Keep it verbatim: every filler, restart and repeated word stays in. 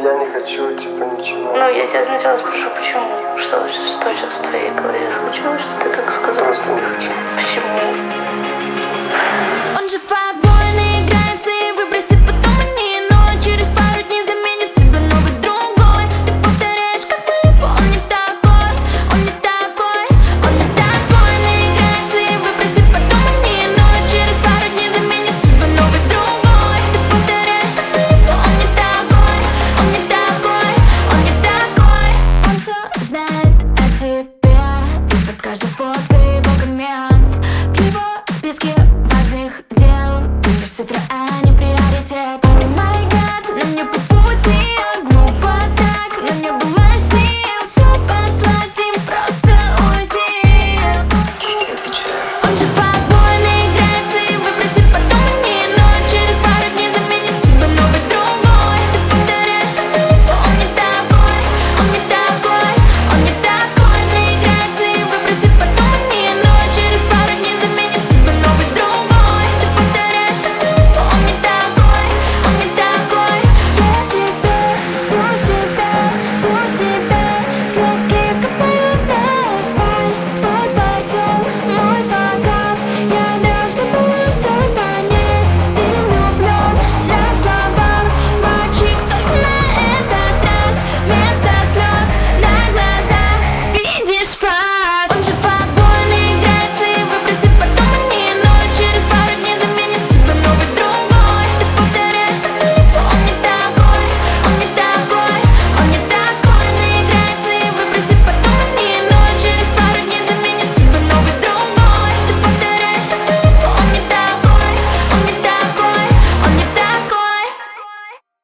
я не хочу, типа, ничего. Ну, я тебя сначала спрошу, почему? Что, что сейчас в твоей голове случилось, что ты так сказал? Просто не хочу. Почему? Он же факт.